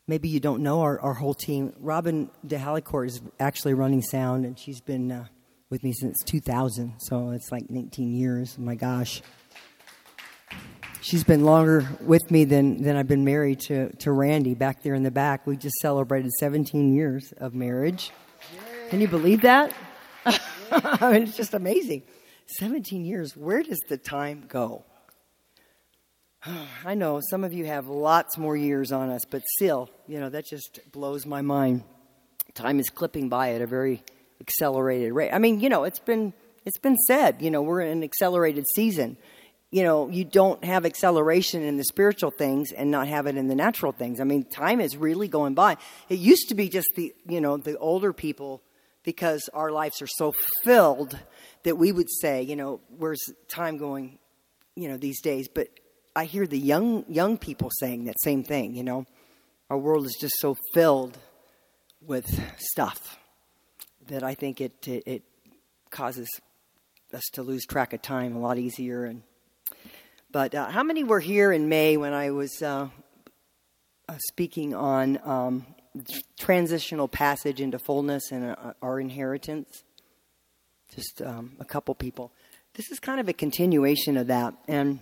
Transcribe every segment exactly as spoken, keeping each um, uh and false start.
maybe you don't know our, our whole team. Robin DeHalicourt is actually running sound, and she's been uh, with me since two thousand, so it's like nineteen years. Oh my gosh. She's been longer with me than, than I've been married to, to Randy back there in the back. We just celebrated seventeen years of marriage. Yay. Can you believe that? I mean, it's just amazing. seventeen years. Where does the time go? I know some of you have lots more years on us, but still, you know, that just blows my mind. Time is clipping by at a very accelerated rate. I mean, you know, it's been it's been said, you know, we're in an accelerated season. You know, you don't have acceleration in the spiritual things and not have it in the natural things. I mean, time is really going by. It used to be just the, you know, the older people, because our lives are so filled that we would say, you know, where's time going, you know, these days? But I hear the young young people saying that same thing, you know. Our world is just so filled with stuff that I think it it, it causes us to lose track of time a lot easier. And But uh, how many were here in May when I was uh, uh, speaking on um, transitional passage into fullness and uh, our inheritance? Just um, a couple people. This is kind of a continuation of that. And,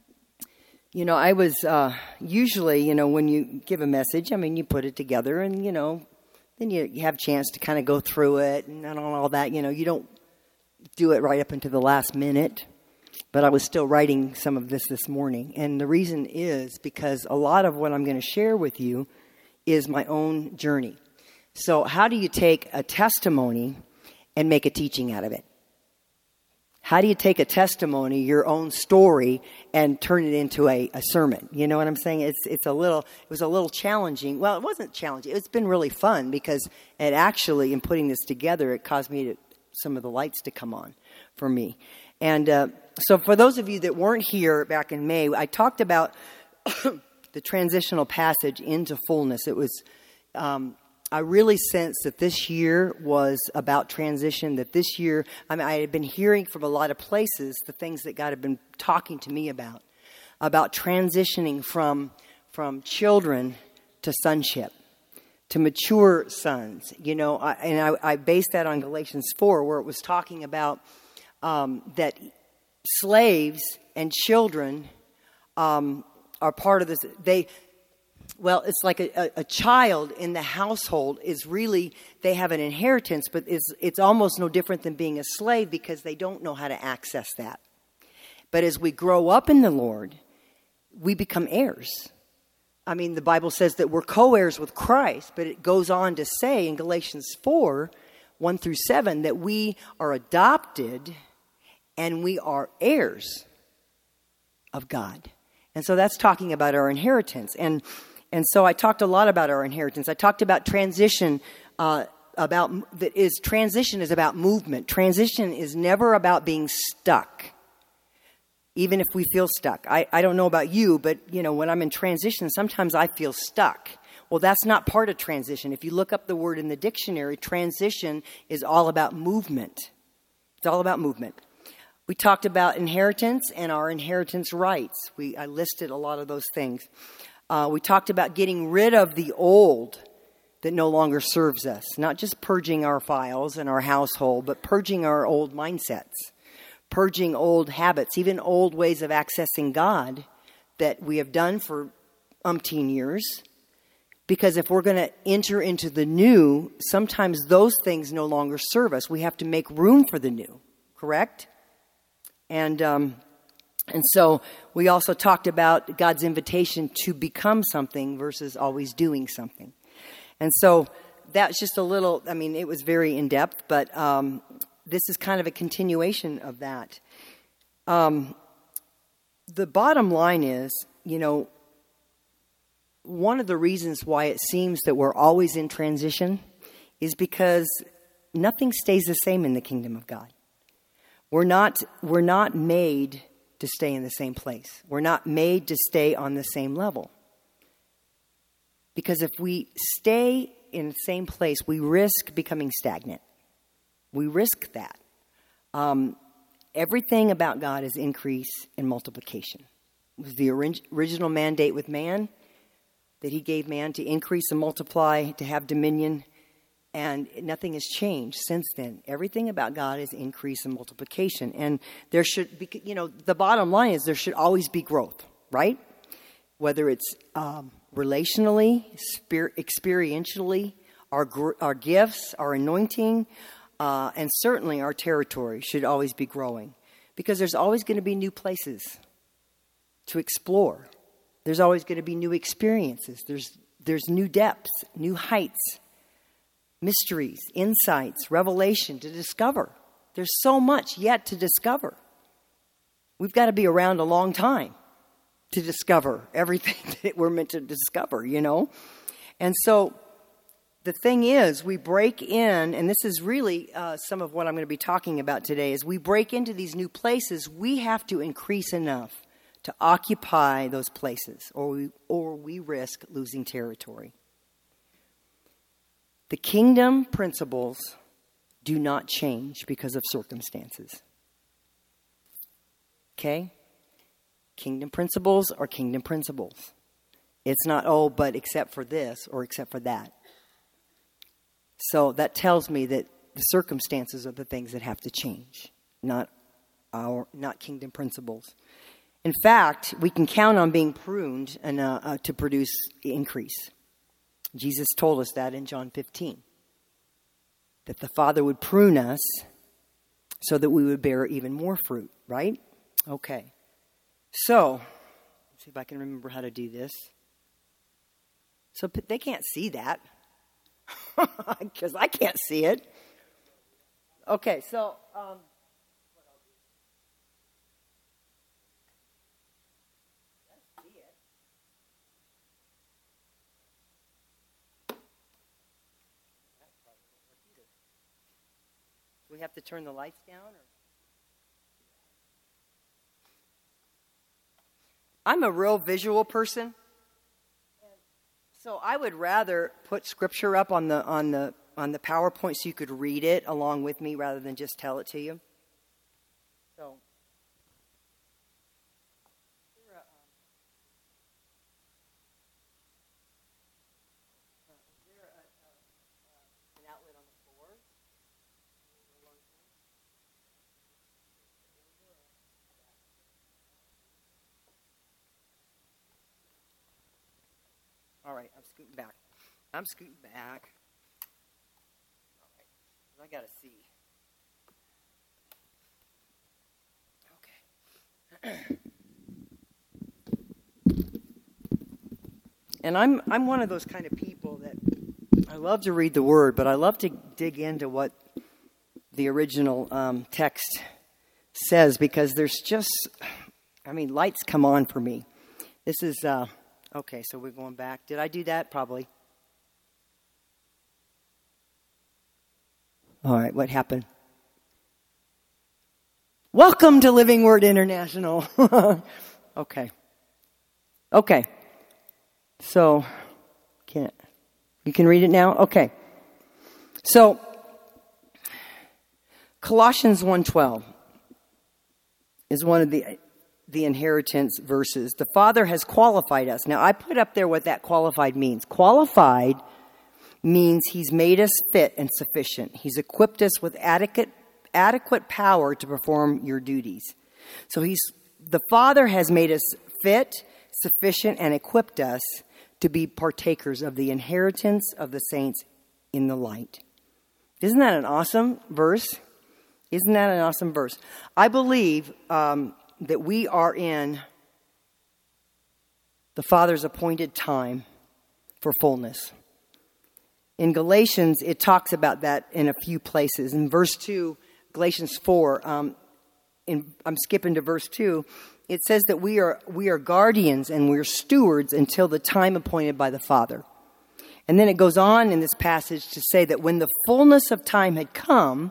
you know, I was uh, usually, you know, when you give a message, I mean, you put it together and, you know, then you, you have a chance to kind of go through it and all that. You know, you don't do it right up until the last minute. But I was still writing some of this this morning. And the reason is because a lot of what I'm going to share with you is my own journey. So how do you take a testimony and make a teaching out of it? How do you take a testimony, your own story, and turn it into a, a sermon? You know what I'm saying? It's it's a little it was a little challenging. Well, it wasn't challenging. It's been really fun because it actually, in putting this together, it caused me to some of the lights to come on for me. And uh, so for those of you that weren't here back in May, I talked about the transitional passage into fullness. It was, um, I really sensed that this year was about transition, that this year, I mean, I had been hearing from a lot of places the things that God had been talking to me about, about transitioning from, from children to sonship, to mature sons, you know, I, and I, I based that on Galatians four, where it was talking about Um, that slaves and children um, are part of this. They, well, it's like a, a, a child in the household is really, they have an inheritance, but it's, it's almost no different than being a slave because they don't know how to access that. But as we grow up in the Lord, we become heirs. I mean, the Bible says that we're co-heirs with Christ, but it goes on to say in Galatians four, one through seven, that we are adopted and we are heirs of God. And so that's talking about our inheritance. And and so I talked a lot about our inheritance. I talked about transition, uh, about that is transition is about movement. Transition is never about being stuck, even if we feel stuck. I, I don't know about you, but you know, when I'm in transition, sometimes I feel stuck. Well, that's not part of transition. If you look up the word in the dictionary, transition is all about movement. It's all about movement. We talked about inheritance and our inheritance rights. We I listed a lot of those things. Uh, we talked about getting rid of the old that no longer serves us. Not just purging our files and our household, but purging our old mindsets. Purging old habits, even old ways of accessing God that we have done for umpteen years. Because if we're going to enter into the new, sometimes those things no longer serve us. We have to make room for the new, correct? And um, and so we also talked about God's invitation to become something versus always doing something. And so that's just a little, I mean, it was very in-depth, but um, this is kind of a continuation of that. Um, the bottom line is, you know, one of the reasons why it seems that we're always in transition is because nothing stays the same in the kingdom of God. We're not, we're not made to stay in the same place. We're not made to stay on the same level. Because if we stay in the same place, we risk becoming stagnant. We risk that. Um, everything about God is increase and multiplication. It was the orig- original mandate with man. that he gave man to increase and multiply, to have dominion, and nothing has changed since then. Everything about God is increase and multiplication. And there should be, you know, the bottom line is there should always be growth, right? Whether it's um, relationally, spirit, experientially, our, our gifts, our anointing, uh, and certainly our territory should always be growing. Because there's always going to be new places to explore. There's always going to be new experiences. There's, there's new depths, new heights, mysteries, insights, revelation to discover. There's so much yet to discover. We've got to be around a long time to discover everything that we're meant to discover, you know. And so the thing is, we break in, and this is really uh, some of what I'm going to be talking about today, is we break into these new places. We have to increase enough to occupy those places, or we, or we risk losing territory. The kingdom principles do not change because of circumstances. Okay? Kingdom principles are kingdom principles. It's not, oh, but except for this or except for that. So that tells me that the circumstances are the things that have to change, not our, not kingdom principles. In fact, we can count on being pruned and uh, uh, to produce increase. Jesus told us that in John fifteen, that the Father would prune us so that we would bear even more fruit, right? Okay. So, let's see if I can remember how to do this. So they can't see that. Because I can't see it. Okay, so um, let's see it. Do we have to turn the lights down? Or? I'm a real visual person. So I would rather put scripture up on the on the on the PowerPoint so you could read it along with me rather than just tell it to you. So is there a, um, is there a, a, uh, an outlet on the floor? All right, I'm scooting back. I'm scooting back. All right, I gotta see. Okay. And I'm I'm one of those kind of people that I love to read the Word, but I love to dig into what the original um, text says because there's just, I mean, lights come on for me. This is. Uh, Okay, so we're going back. Did I do that? Probably. All right, what happened? Welcome to Living Word International. Okay. Okay. So, can you can read it now? Okay. So, Colossians one twelve is one of the the inheritance verses. The Father has qualified us. Now, I put up there what that qualified means. Qualified means He's made us fit and sufficient. He's equipped us with adequate adequate power to perform your duties. So He's the Father has made us fit, sufficient, and equipped us to be partakers of the inheritance of the saints in the light. Isn't that an awesome verse? Isn't that an awesome verse? I believe um, that we are in the Father's appointed time for fullness. In Galatians, it talks about that in a few places. In verse two, Galatians four, um, in, I'm skipping to verse two, it says that we are we are guardians and we're stewards until the time appointed by the Father. And then it goes on in this passage to say that when the fullness of time had come,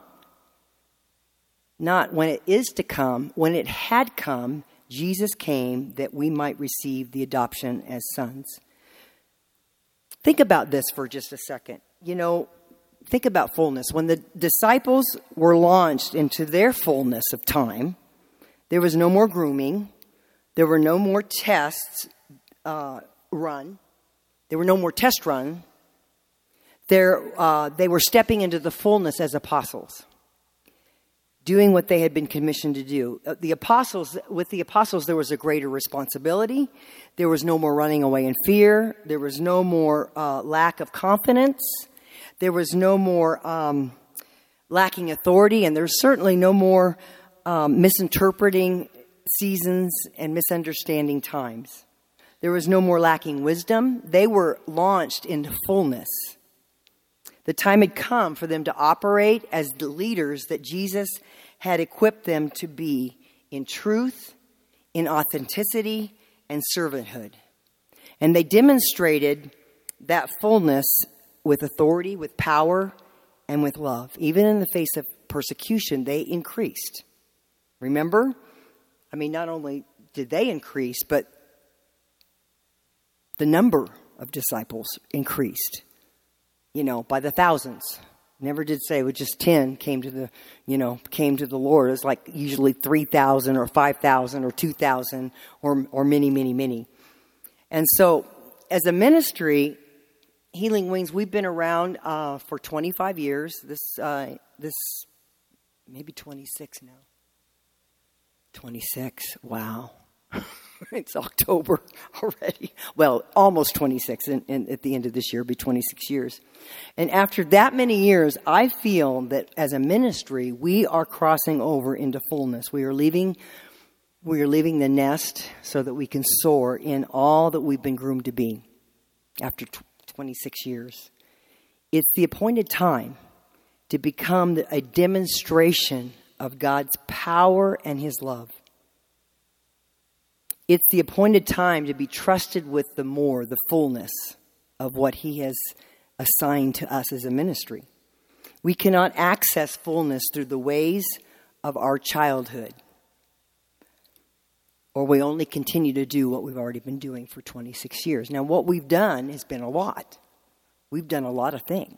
not when it is to come, when it had come, Jesus came that we might receive the adoption as sons. Think about this for just a second. You know, think about fullness. When the disciples were launched into their fullness of time, there was no more grooming. There were no more tests uh, run. There were no more test run. There, uh, they were stepping into the fullness as apostles, doing what they had been commissioned to do. Uh, the apostles, with the apostles, there was a greater responsibility. There was no more running away in fear. There was no more uh, lack of confidence. There was no more um, lacking authority, and there's certainly no more um, misinterpreting seasons and misunderstanding times. There was no more lacking wisdom. They were launched into fullness. The time had come for them to operate as the leaders that Jesus had equipped them to be in truth, in authenticity, and servanthood. And they demonstrated that fullness with authority, with power, and with love. Even in the face of persecution, they increased. Remember? I mean, not only did they increase, but the number of disciples increased. You know, by the thousands. Never did say it was just ten came to the, you know, came to the Lord. It's like usually three thousand or five thousand or two thousand or or many, many, many. And so as a ministry, Healing Wings, we've been around uh, for twenty-five years. This, uh, this maybe twenty-six now. twenty-six. Wow. It's October already. Well, almost twenty-six, and, and at the end of this year, it'll be twenty-six years. And after that many years, I feel that as a ministry, we are crossing over into fullness. We are leaving, we are leaving the nest so that we can soar in all that we've been groomed to be after twenty-six years. It's the appointed time to become a demonstration of God's power and His love. It's the appointed time to be trusted with the more, the fullness of what He has assigned to us as a ministry. We cannot access fullness through the ways of our childhood, or we only continue to do what we've already been doing for twenty-six years. Now, what we've done has been a lot. We've done a lot of things.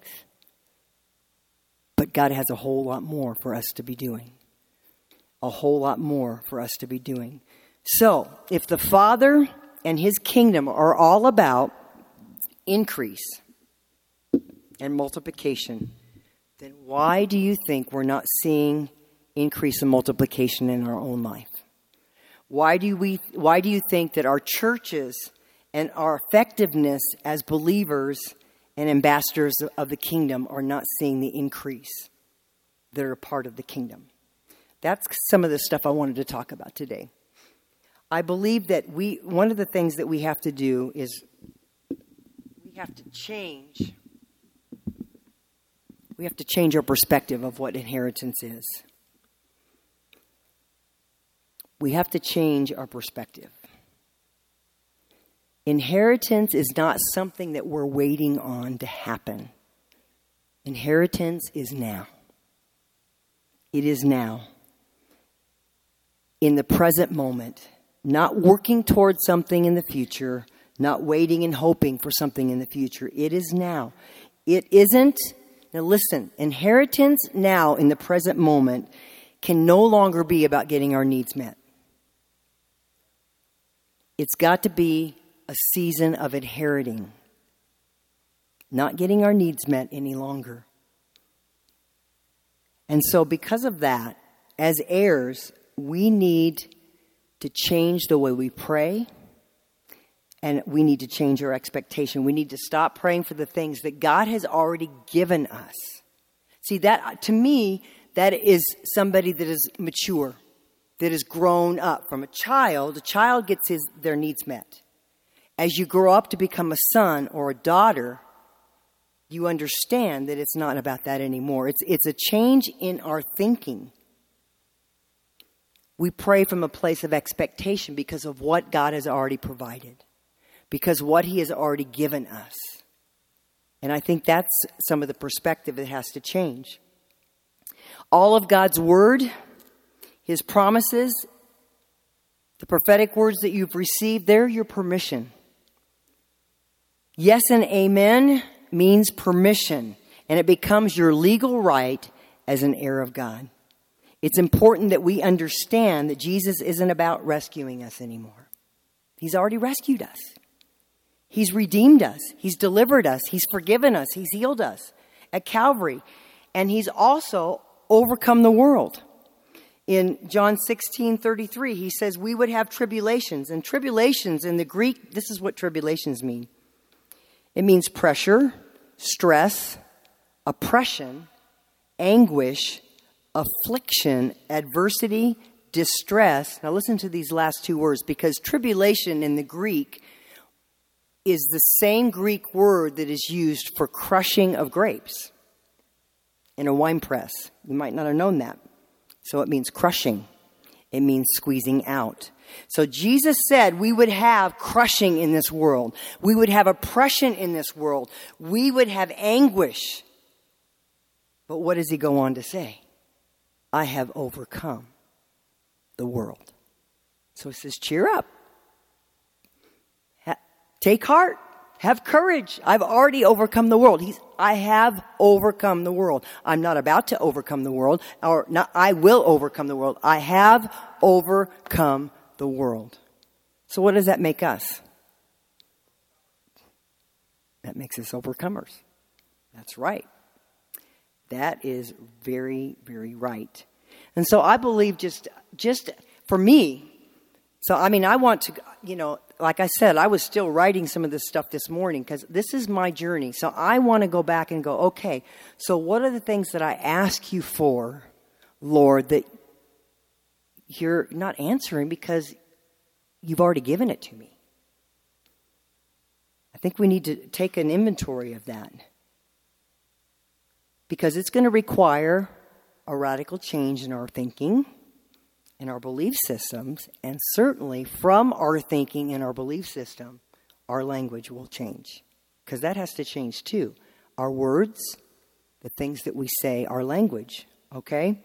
But God has a whole lot more for us to be doing. A whole lot more for us to be doing. So, if the Father and His kingdom are all about increase and multiplication, then why do you think we're not seeing increase and multiplication in our own life? Why do we? Why do you think that our churches and our effectiveness as believers and ambassadors of the kingdom are not seeing the increase that are a part of the kingdom? That's some of the stuff I wanted to talk about today. I believe that we, one of the things that we have to do is we have to change, we have to change our perspective of what inheritance is. We have to change our perspective. Inheritance is not something that we're waiting on to happen. Inheritance is now. It is now. In the present moment. Not working towards something in the future, not waiting and hoping for something in the future. It is now. It isn't, now listen, inheritance now in the present moment can no longer be about getting our needs met. It's got to be a season of inheriting, not getting our needs met any longer. And so because of that, as heirs, we need to change the way we pray, and we need to change our expectation. We need to stop praying for the things that God has already given us. See, that to me, that is somebody that is mature, that has grown up. From a child, a child gets his their needs met. As you grow up to become a son or a daughter, you understand that it's not about that anymore. It's it's a change in our thinking. We pray from a place of expectation because of what God has already provided, because what He has already given us. And I think that's some of the perspective that has to change. All of God's word, His promises, the prophetic words that you've received, they're your permission. Yes and amen means permission, and it becomes your legal right as an heir of God. It's important that we understand that Jesus isn't about rescuing us anymore. He's already rescued us. He's redeemed us. He's delivered us. He's forgiven us. He's healed us at Calvary. And he's also overcome the world. In John sixteen thirty-three, he says we would have tribulations. And tribulations in the Greek, this is what tribulations mean. It means pressure, stress, oppression, anguish, affliction, adversity, distress. Now listen to these last two words, because tribulation in the Greek is the same Greek word that is used for crushing of grapes in a wine press. You might not have known that. So it means crushing. It means squeezing out. So Jesus said we would have crushing in this world. We would have oppression in this world. We would have anguish. But what does he go on to say? I have overcome the world. So he says, cheer up. Ha- take heart. Have courage. I've already overcome the world. He's, I have overcome the world. I'm not about to overcome the world, or not, I will overcome the world. I have overcome the world. So what does that make us? That makes us overcomers. That's right. That is very, very right. And so I believe just, just for me, so I mean, I want to, you know, like I said, I was still writing some of this stuff this morning because this is my journey. So I want to go back and go, okay, so what are the things that I ask you for, Lord, that you're not answering because you've already given it to me? I think we need to take an inventory of that, because it's going to require a radical change in our thinking, in our belief systems, and certainly from our thinking and our belief system, our language will change, because that has to change too. Our words, the things that we say, our language, okay?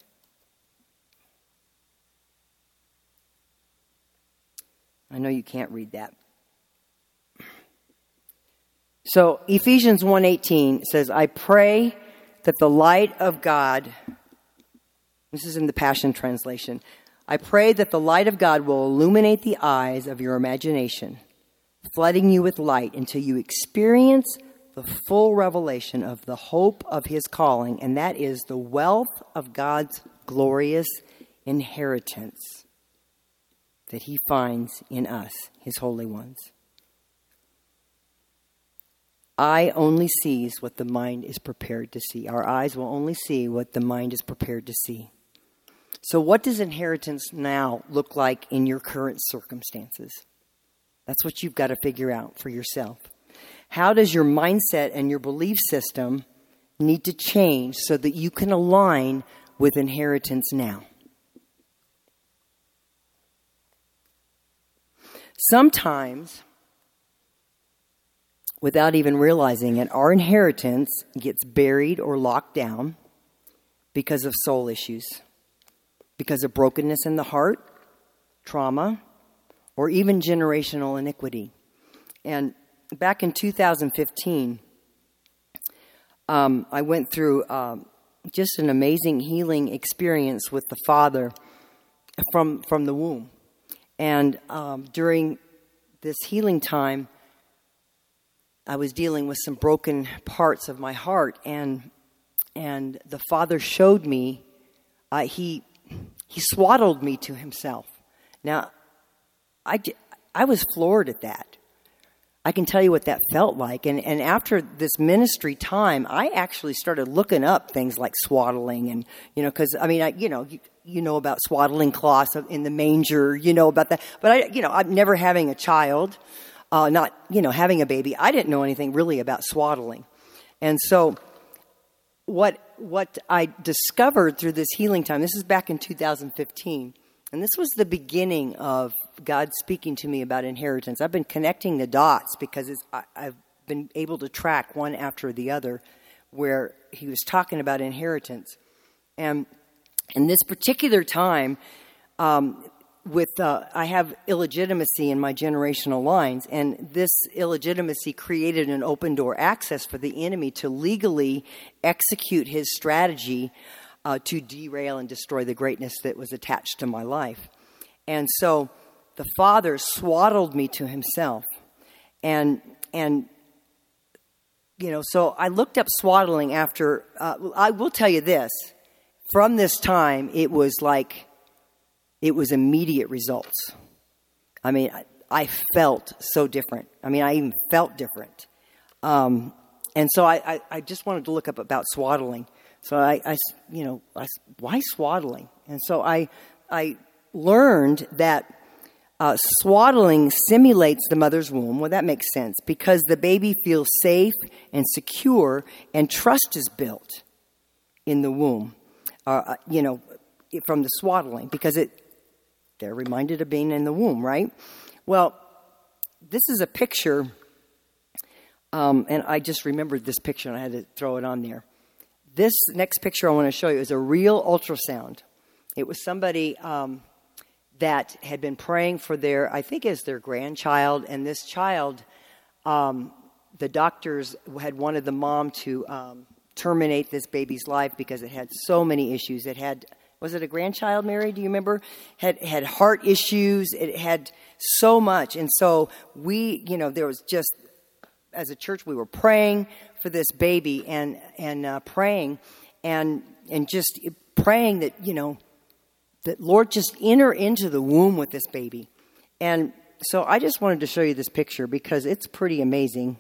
I know you can't read that. So Ephesians one eighteen says, I pray that the light of God, this is in the Passion Translation, I pray that the light of God will illuminate the eyes of your imagination, flooding you with light until you experience the full revelation of the hope of his calling, and that is the wealth of God's glorious inheritance that he finds in us, his holy ones. Eye only sees what the mind is prepared to see. Our eyes will only see what the mind is prepared to see. So what does inheritance now look like in your current circumstances? That's what you've got to figure out for yourself. How does your mindset and your belief system need to change so that you can align with inheritance now? Sometimes, without even realizing it, our inheritance gets buried or locked down because of soul issues, because of brokenness in the heart, trauma, or even generational iniquity. And back in two thousand fifteen, um, I went through um, just an amazing healing experience with the Father from, from the womb. And um, during this healing time, I was dealing with some broken parts of my heart, and and the Father showed me, uh, he he swaddled me to himself. Now, I, I was floored at that. I can tell you what that felt like. And, and after this ministry time, I actually started looking up things like swaddling, and, you know, because, I mean, I, you know, you, you know about swaddling cloths in the manger, you know about that. But, I, you know, I'm never having a child. Uh, not, you know, having a baby. I didn't know anything really about swaddling. And so what what I discovered through this healing time, this is back in two thousand fifteen, and this was the beginning of God speaking to me about inheritance. I've been connecting the dots because it's, I, I've been able to track one after the other where he was talking about inheritance. And in this particular time, um, with uh, I have illegitimacy in my generational lines, and this illegitimacy created an open door access for the enemy to legally execute his strategy uh, to derail and destroy the greatness that was attached to my life. And so the Father swaddled me to himself, And, and, you know, so I looked up swaddling after, uh, I will tell you this, from this time, it was like, it was immediate results. I mean, I, I felt so different. I mean, I even felt different. Um, and so I, I, I just wanted to look up about swaddling. So I, I you know, I, why swaddling? And so I, I learned that uh, swaddling simulates the mother's womb. Well, that makes sense because the baby feels safe and secure, and trust is built in the womb. Uh, you know, from the swaddling, because it they're reminded of being in the womb, right? Well, this is a picture, um, and I just remembered this picture, and I had to throw it on there. This next picture I want to show you is a real ultrasound. It was somebody um, that had been praying for their, I think it's their grandchild, and this child, um, the doctors had wanted the mom to um, terminate this baby's life because it had so many issues. It had, was it a grandchild, Mary? Do you remember? Had had heart issues. It had so much. And so we, you know, there was just, as a church, we were praying for this baby and, and uh, praying and, and just praying that, you know, that Lord just enter into the womb with this baby. And so I just wanted to show you this picture because it's pretty amazing.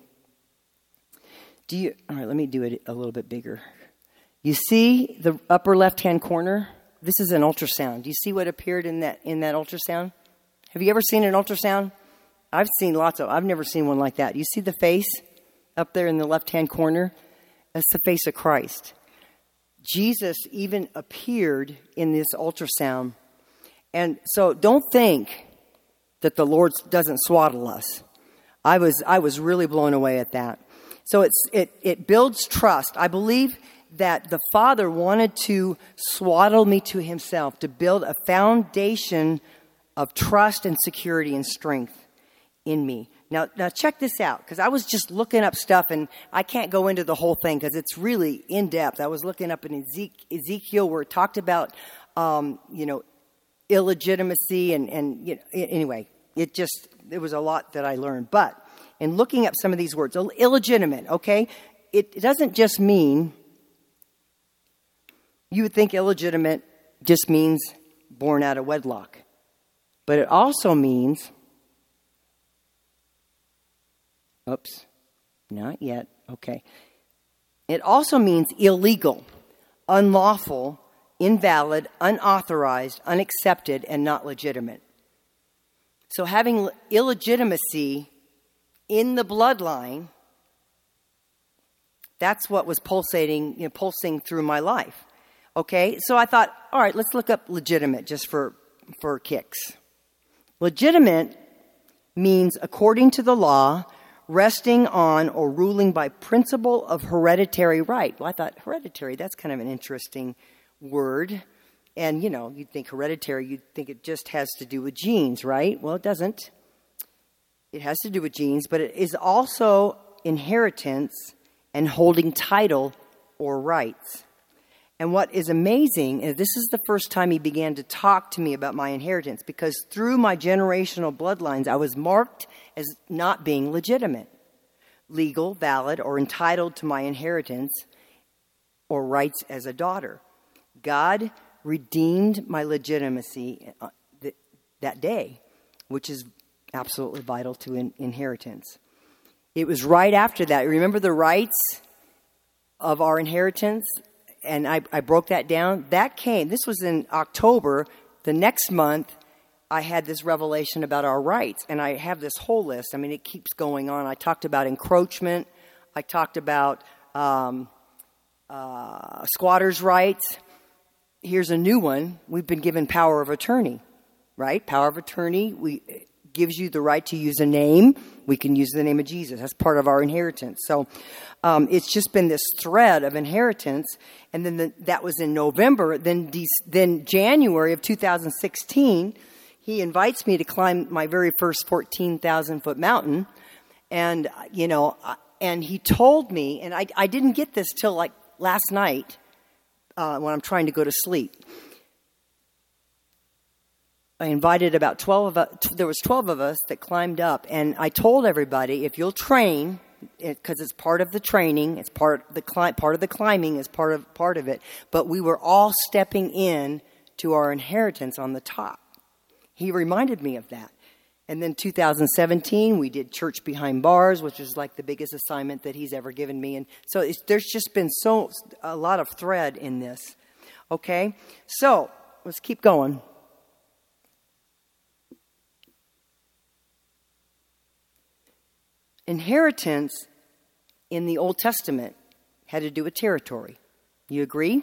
Do you, all right, let me do it a little bit bigger. You see the upper left-hand corner? This is an ultrasound. Do you see what appeared in that in that ultrasound? Have you ever seen an ultrasound? I've seen lots of, I've never seen one like that. You see the face up there in the left-hand corner? That's the face of Christ. Jesus even appeared in this ultrasound. And so don't think that the Lord doesn't swaddle us. I was I was really blown away at that. So it's it it builds trust. I believe that the Father wanted to swaddle me to himself, to build a foundation of trust and security and strength in me. Now, now check this out, because I was just looking up stuff, and I can't go into the whole thing because it's really in depth. I was looking up in Ezekiel where it talked about, um, you know, illegitimacy, and and you know, anyway, it just there was a lot that I learned. But in looking up some of these words, illegitimate, okay, it, it doesn't just mean. You would think illegitimate just means born out of wedlock. But it also means, oops, not yet, okay. It also means illegal, unlawful, invalid, unauthorized, unaccepted, and not legitimate. So having illegitimacy in the bloodline, that's what was pulsating, you know, pulsing through my life. Okay, so I thought, all right, let's look up legitimate just for, for kicks. Legitimate means according to the law, resting on or ruling by principle of hereditary right. Well, I thought hereditary, that's kind of an interesting word. And, you know, you'd think hereditary, you'd think it just has to do with genes, right? Well, it doesn't. It has to do with genes, but it is also inheritance and holding title or rights. And what is amazing is this is the first time he began to talk to me about my inheritance, because through my generational bloodlines, I was marked as not being legitimate, legal, valid, or entitled to my inheritance or rights as a daughter. God redeemed my legitimacy that day, which is absolutely vital to in- inheritance. It was right after that. Remember the rights of our inheritance? And I, I broke that down. That came, this was in October. The next month, I had this revelation about our rights. And I have this whole list. I mean, it keeps going on. I talked about encroachment. I talked about um, uh, squatters' rights. Here's a new one. We've been given power of attorney, right? Power of attorney we gives you the right to use a name. We can use the name of Jesus. That's part of our inheritance. So um, it's just been this thread of inheritance. And then the, that was in November. Then, de- then January of two thousand sixteen, he invites me to climb my very first fourteen thousand foot mountain. And, you know, and he told me, and I, I didn't get this till like last night uh, when I'm trying to go to sleep. I invited about twelve of us, there was twelve of us that climbed up, and I told everybody, if you'll train, because it, it's part of the training, it's part the cli- part of the climbing is part of part of it, but we were all stepping in to our inheritance on the top. He reminded me of that. And then two thousand seventeen, we did Church Behind Bars, which is like the biggest assignment that he's ever given me. And so it's, there's just been so a lot of thread in this. Okay, so let's keep going. Inheritance in the Old Testament had to do with territory. You agree?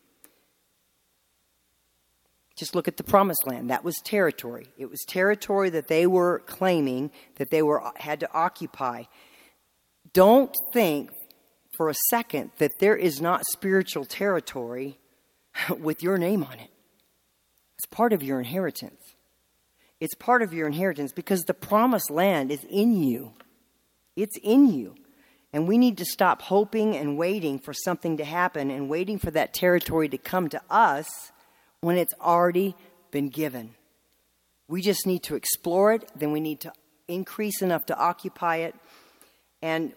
Just look at the Promised Land. That was territory. It was territory that they were claiming, that they were had to occupy. Don't think for a second that there is not spiritual territory with your name on it. It's part of your inheritance. It's part of your inheritance because the Promised Land is in you. It's in you. And we need to stop hoping and waiting for something to happen and waiting for that territory to come to us when it's already been given. We just need to explore it. Then we need to increase enough to occupy it. And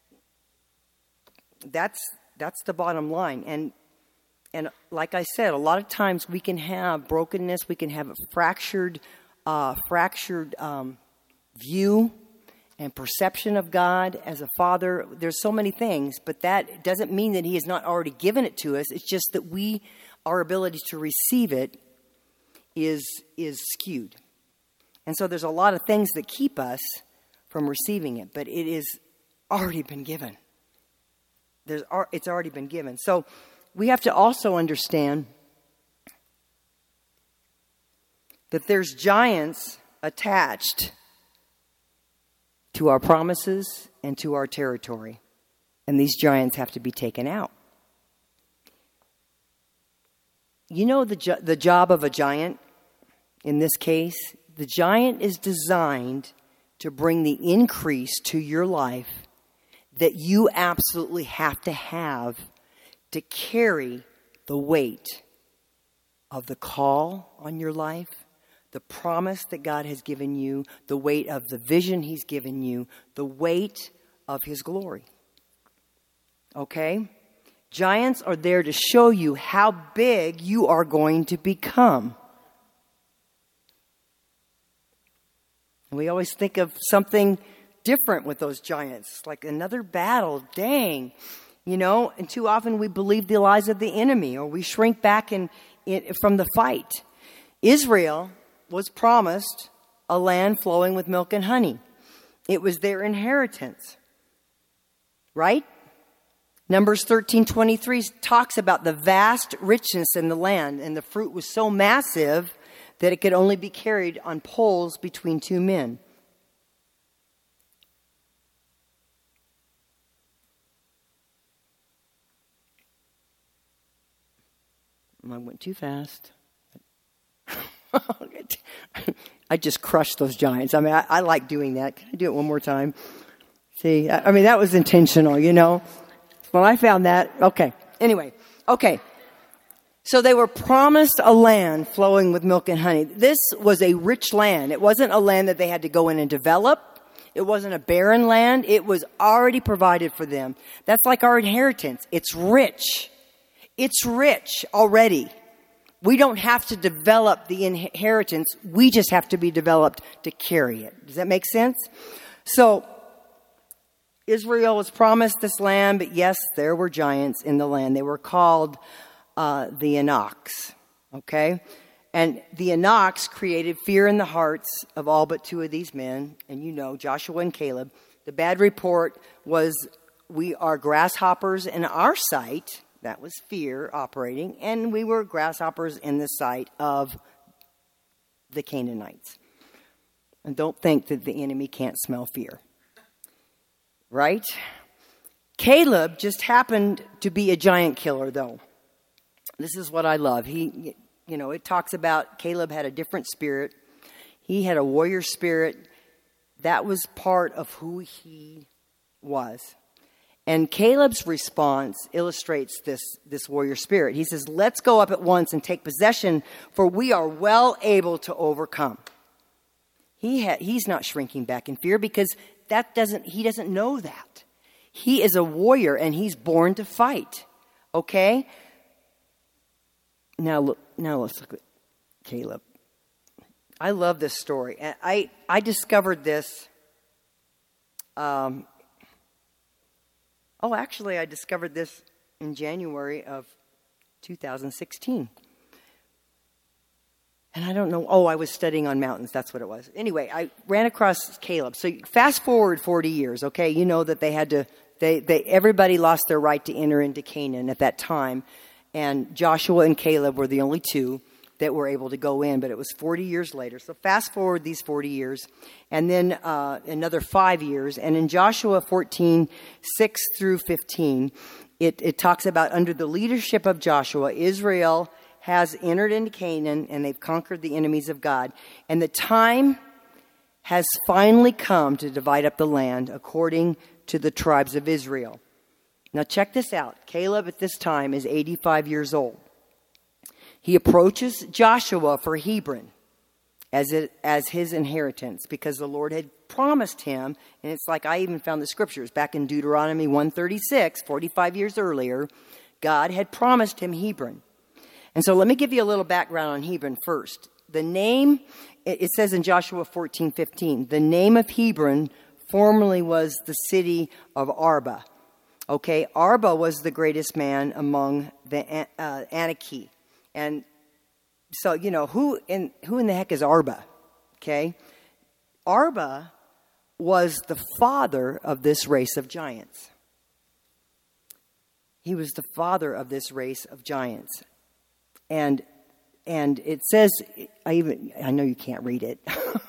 that's that's the bottom line. And and like I said, a lot of times we can have brokenness. We can have a fractured, uh, fractured um, view and perception of God as a father. There's so many things, but that doesn't mean that he has not already given it to us. It's just that we, our ability to receive it is, is skewed. And so there's a lot of things that keep us from receiving it, but it is already been given. There's, it's already been given. So we have to also understand that there's giants attached to our promises and to our territory. And these giants have to be taken out. You know the jo- the job of a giant in this case? The giant is designed to bring the increase to your life that you absolutely have to have to carry the weight of the call on your life, the promise that God has given you, the weight of the vision he's given you, the weight of his glory. Okay? Giants are there to show you how big you are going to become. And we always think of something different with those giants, like another battle. Dang. You know, and too often we believe the lies of the enemy, or we shrink back in, in, from the fight. Israel was promised a land flowing with milk and honey. It was their inheritance. Right? Numbers thirteen twenty-three talks about the vast richness in the land, and the fruit was so massive that it could only be carried on poles between two men. I went too fast. I just crushed those giants. I mean, I, I like doing that. Can I do it one more time? See, I, I mean, that was intentional, you know. When I found that, okay. Anyway, okay. So they were promised a land flowing with milk and honey. This was a rich land. It wasn't a land that they had to go in and develop. It wasn't a barren land. It was already provided for them. That's like our inheritance. It's rich. It's rich already. We don't have to develop the inheritance. We just have to be developed to carry it. Does that make sense? So Israel was promised this land, but yes, there were giants in the land. They were called uh, the Anaks. Okay? And the Anaks created fear in the hearts of all but two of these men. And you know, Joshua and Caleb. The bad report was, we are grasshoppers in our sight. That was fear operating. And we were grasshoppers in the sight of the Canaanites. And don't think that the enemy can't smell fear. Right? Caleb just happened to be a giant killer, though. This is what I love. He, you know, it talks about Caleb had a different spirit. He had a warrior spirit. That was part of who he was. And Caleb's response illustrates this, this warrior spirit. He says, let's go up at once and take possession, for we are well able to overcome. He ha- he's not shrinking back in fear because that doesn't, he doesn't know that. He is a warrior and he's born to fight. Okay? Now look, now let's look at Caleb. I love this story. And I, I discovered this. Um, oh, actually, I discovered this in January of two thousand sixteen. And I don't know. Oh, I was studying on mountains. That's what it was. Anyway, I ran across Caleb. So fast forward forty years, okay? You know that they had to, they, they, everybody lost their right to enter into Canaan at that time. And Joshua and Caleb were the only two that were able to go in, but it was forty years later. So fast forward these forty years, and then uh, another five years. And in Joshua fourteen, six through fifteen, it, it talks about under the leadership of Joshua, Israel has entered into Canaan, and they've conquered the enemies of God. And the time has finally come to divide up the land according to the tribes of Israel. Now check this out. Caleb at this time is eighty-five years old. He approaches Joshua for Hebron as it, as his inheritance because the Lord had promised him, and it's like I even found the scriptures back in Deuteronomy one thirty-six, forty-five years earlier, God had promised him Hebron. And so let me give you a little background on Hebron first. The name, it says in Joshua fourteen fifteen, the name of Hebron formerly was the city of Arba. Okay, Arba was the greatest man among the uh, Anakim. And so, you know, who in who in the heck is Arba? Okay? Arba was the father of this race of giants. He was the father of this race of giants. And and it says, I even I know you can't read it.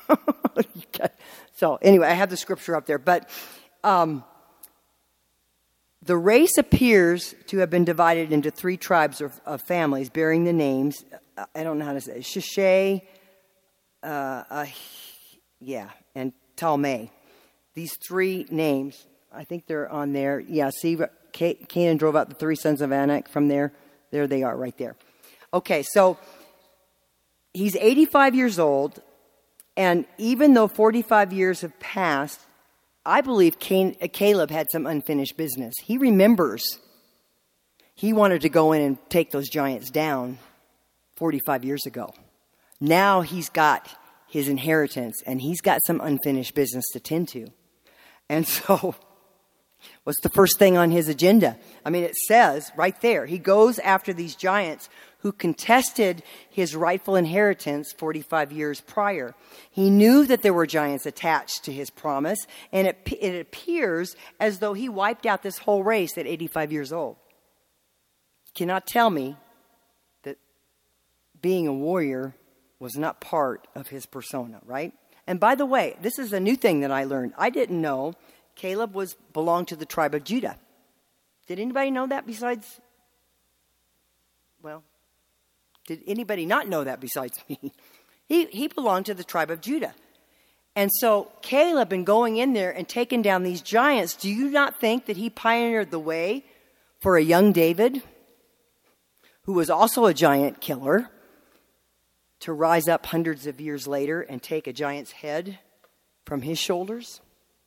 So anyway, I have the scripture up there. But um, the race appears to have been divided into three tribes of, of families bearing the names, I don't know how to say it, Sheshay, uh, uh, yeah, and Talmai. These three names, I think they're on there. Yeah, see, Canaan drove out the three sons of Anak from there. There they are right there. Okay, so he's eighty-five years old, and even though forty-five years have passed, I believe Caleb had some unfinished business. He remembers he wanted to go in and take those giants down forty-five years ago. Now he's got his inheritance, and he's got some unfinished business to tend to. And so, what's the first thing on his agenda? I mean, it says right there, he goes after these giants who contested his rightful inheritance forty-five years prior. He knew that there were giants attached to his promise, and it, it appears as though he wiped out this whole race at eighty-five years old. You cannot tell me that being a warrior was not part of his persona, right? And by the way, this is a new thing that I learned. I didn't know Caleb was belonged to the tribe of Judah. Did anybody know that besides, well, did anybody not know that besides me? He he belonged to the tribe of Judah. And so Caleb, in going in there and taking down these giants, do you not think that he pioneered the way for a young David, who was also a giant killer, to rise up hundreds of years later and take a giant's head from his shoulders?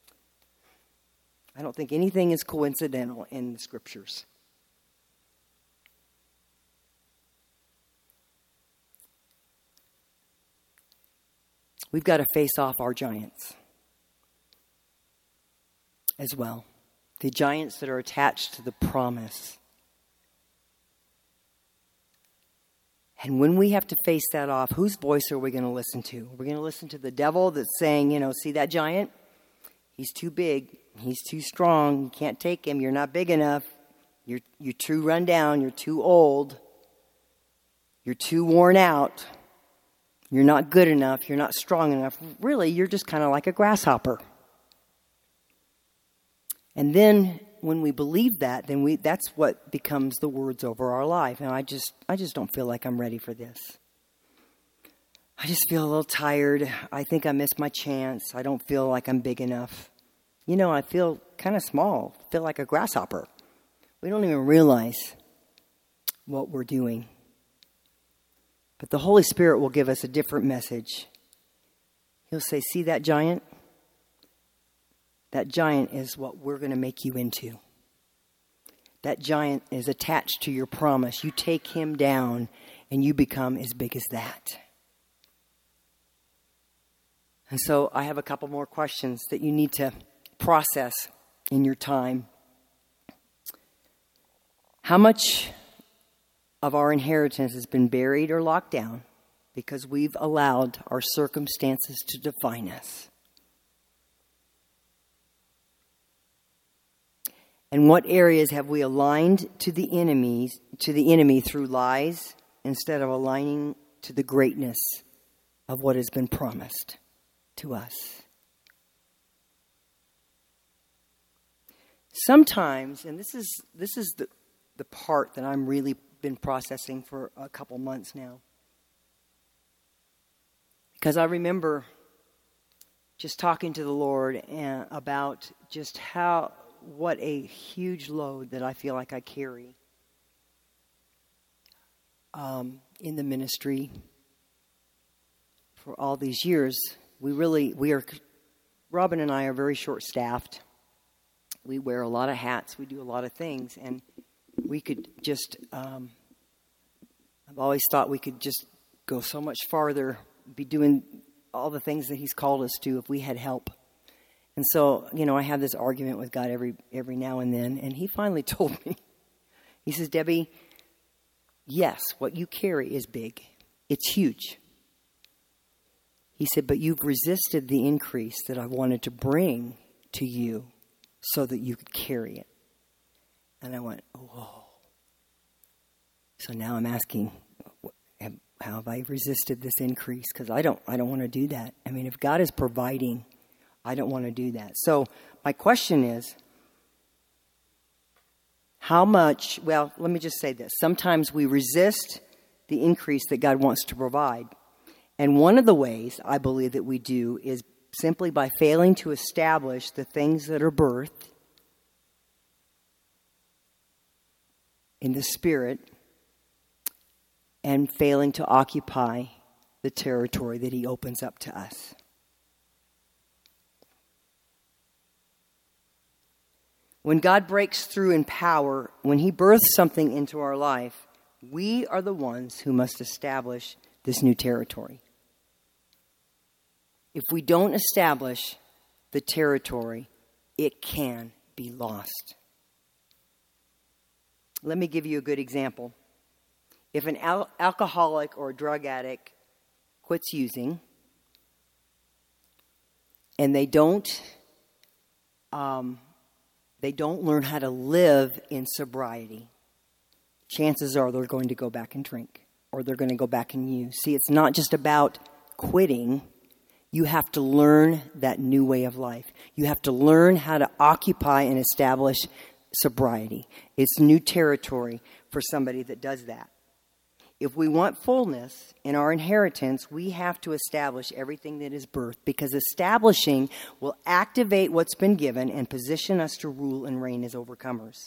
I don't think anything is coincidental in the scriptures. We've got to face off our giants as well. The giants that are attached to the promise. And when we have to face that off, whose voice are we going to listen to? We're going to listen to the devil that's saying, you know, see that giant? He's too big. He's too strong. You can't take him. You're not big enough. You're, you're too run down. You're too old. You're too worn out. You're not good enough. You're not strong enough. Really, you're just kind of like a grasshopper. And then when we believe that, then we that's what becomes the words over our life. And I just I just don't feel like I'm ready for this. I just feel a little tired. I think I missed my chance. I don't feel like I'm big enough. You know, I feel kind of small, feel like a grasshopper. We don't even realize what we're doing. But the Holy Spirit will give us a different message. He'll say, see that giant? That giant is what we're going to make you into. That giant is attached to your promise. You take him down and you become as big as that. And so I have a couple more questions that you need to process in your time. How much of our inheritance has been buried or locked down because we've allowed our circumstances to define us? And what areas have we aligned to the enemies, to the enemy through lies instead of aligning to the greatness of what has been promised to us? Sometimes, and this is this is the, the part that I'm really been processing for a couple months now. Because I remember just talking to the Lord and about just how, what a huge load that I feel like I carry um, in the ministry for all these years. We really, we are, Robin and I are very short-staffed. We wear a lot of hats. We do a lot of things. And we could just, um, I've always thought we could just go so much farther, be doing all the things that he's called us to if we had help. And so, you know, I have this argument with God every every now and then. And he finally told me, he says, Debbie, yes, what you carry is big. It's huge. He said, but you've resisted the increase that I wanted to bring to you so that you could carry it. And I went, whoa. So now I'm asking, how have I resisted this increase? Because I don't, I don't want to do that. I mean, if God is providing, I don't want to do that. So my question is, how much, well, let me just say this. Sometimes we resist the increase that God wants to provide. And one of the ways I believe that we do is simply by failing to establish the things that are birthed in the Spirit and failing to occupy the territory that he opens up to us. When God breaks through in power, when he births something into our life, we are the ones who must establish this new territory. If we don't establish the territory, it can be lost. Let me give you a good example. If an al- alcoholic or a drug addict quits using and they don't um, they don't learn how to live in sobriety, chances are they're going to go back and drink or they're going to go back and use. See, it's not just about quitting. You have to learn that new way of life. You have to learn how to occupy and establish sobriety. It's new territory for somebody that does that. If we want fullness in our inheritance, we have to establish everything that is birthed, because establishing will activate what's been given and position us to rule and reign as overcomers.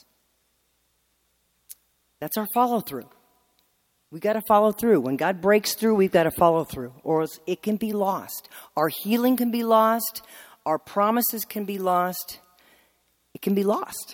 That's our follow-through. We got to follow through. When God breaks through, we've got to follow through, or else it can be lost. Our healing can be lost. Our promises can be lost. It can be lost.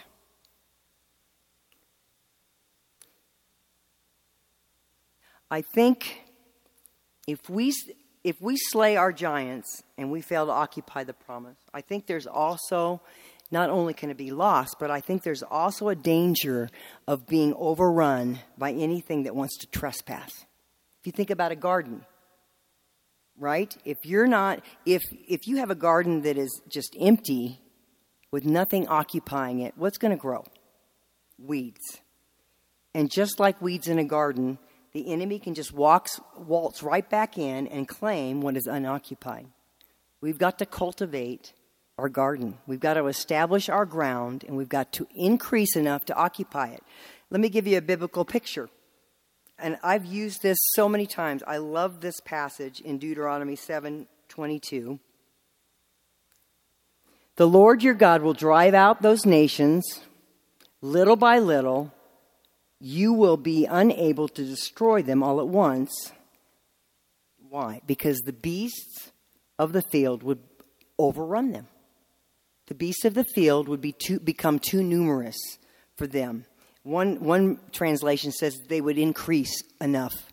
I think if we if we slay our giants and we fail to occupy the promise, I think there's also, not only can it be lost, but I think there's also a danger of being overrun by anything that wants to trespass. If you think about a garden, right? If you're not, if if you have a garden that is just empty with nothing occupying it, what's going to grow? Weeds. And just like weeds in a garden, the enemy can just walk, waltz right back in and claim what is unoccupied. We've got to cultivate our garden. We've got to establish our ground, and we've got to increase enough to occupy it. Let me give you a biblical picture. And I've used this so many times. I love this passage in Deuteronomy seven twenty-two. The Lord your God will drive out those nations little by little. You will be unable to destroy them all at once. Why? Because the beasts of the field would overrun them. The beasts of the field would be too, become too numerous for them. One, one translation says they would increase enough.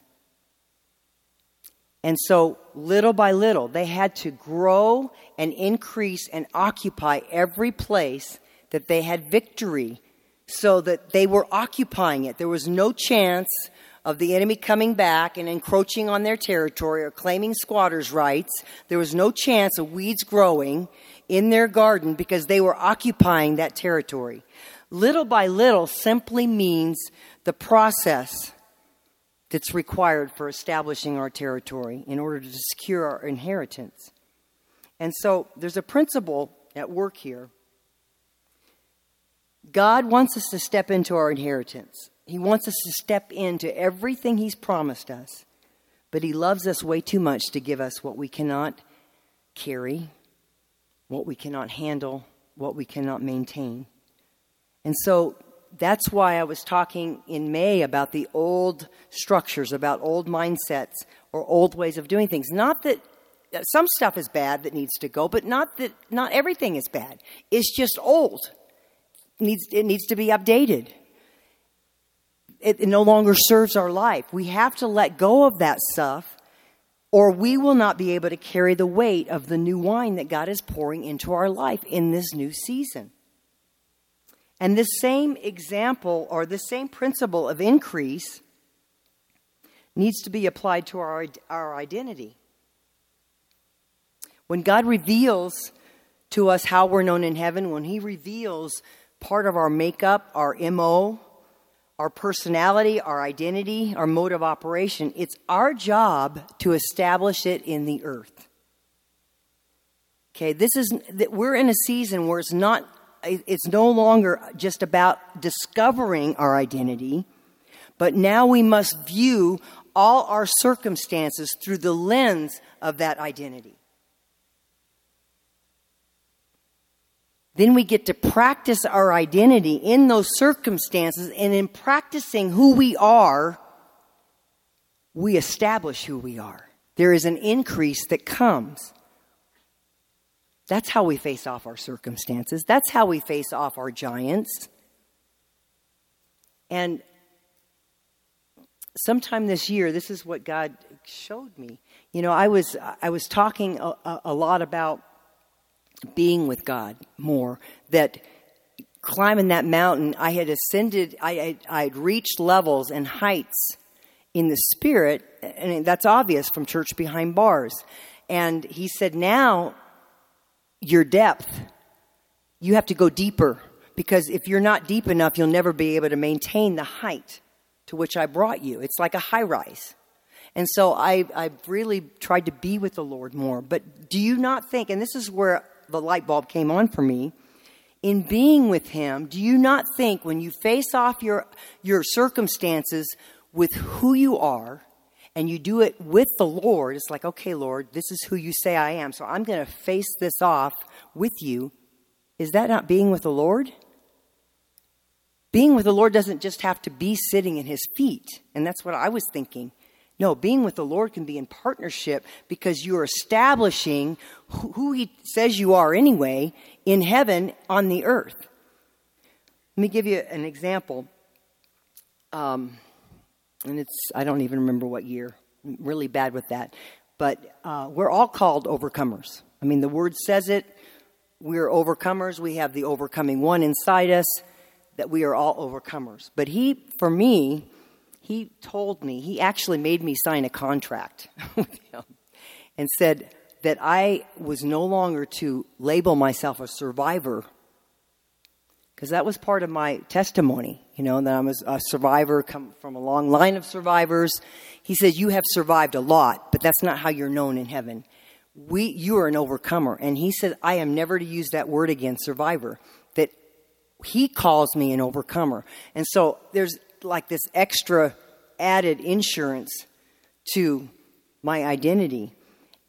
And so, little by little, they had to grow and increase and occupy every place that they had victory, so that they were occupying it. There was no chance of the enemy coming back and encroaching on their territory or claiming squatters' rights. There was no chance of weeds growing in their garden because they were occupying that territory. Little by little simply means the process that's required for establishing our territory in order to secure our inheritance. And so there's a principle at work here. God wants us to step into our inheritance. He wants us to step into everything He's promised us. But He loves us way too much to give us what we cannot carry, what we cannot handle, what we cannot maintain. And so that's why I was talking in May about the old structures, about old mindsets or old ways of doing things. Not that some stuff is bad that needs to go, but not that not everything is bad. It's just old. It needs, it needs to be updated. It, it no longer serves our life. We have to let go of that stuff, or we will not be able to carry the weight of the new wine that God is pouring into our life in this new season. And this same example, or this same principle of increase, needs to be applied to our, our identity. When God reveals to us how we're known in heaven, when He reveals part of our makeup, our M O, our personality, our identity, our mode of operation, it's our job to establish it in the earth. Okay, this is that we're in a season where it's not It's no longer just about discovering our identity, but now we must view all our circumstances through the lens of that identity. Then we get to practice our identity in those circumstances, and in practicing who we are, we establish who we are. There is an increase that comes. That's how we face off our circumstances. That's how we face off our giants. And sometime this year, this is what God showed me. You know, I was I was talking a, a lot about being with God more. That climbing that mountain, I had ascended, I I had reached levels and heights in the Spirit, and that's obvious from Church Behind Bars. And He said, now your depth, you have to go deeper, because if you're not deep enough, you'll never be able to maintain the height to which I brought you. It's like a high rise. And so I, I've really tried to be with the Lord more. But do you not think, and this is where the light bulb came on for me, in being with Him, do you not think when you face off your, your circumstances with who you are, and you do it with the Lord, it's like, okay, Lord, this is who you say I am, so I'm going to face this off with you. Is that not being with the Lord? Being with the Lord doesn't just have to be sitting at His feet, and that's what I was thinking. No, being with the Lord can be in partnership, because you're establishing who, who He says you are anyway in heaven on the earth. Let me give you an example. Um... And it's, I don't even remember what year. I'm really bad with that. But uh, we're all called overcomers. I mean, the Word says it. We're overcomers. We have the overcoming one inside us, that we are all overcomers. But He, for me, He told me, He actually made me sign a contract with Him and said that I was no longer to label myself a survivor, because that was part of my testimony, you know, that I'm a survivor, come from a long line of survivors. He said, you have survived a lot, but that's not how you're known in heaven. We, you are an overcomer. And He said, I am never to use that word again, survivor, that He calls me an overcomer. And so there's like this extra added insurance to my identity.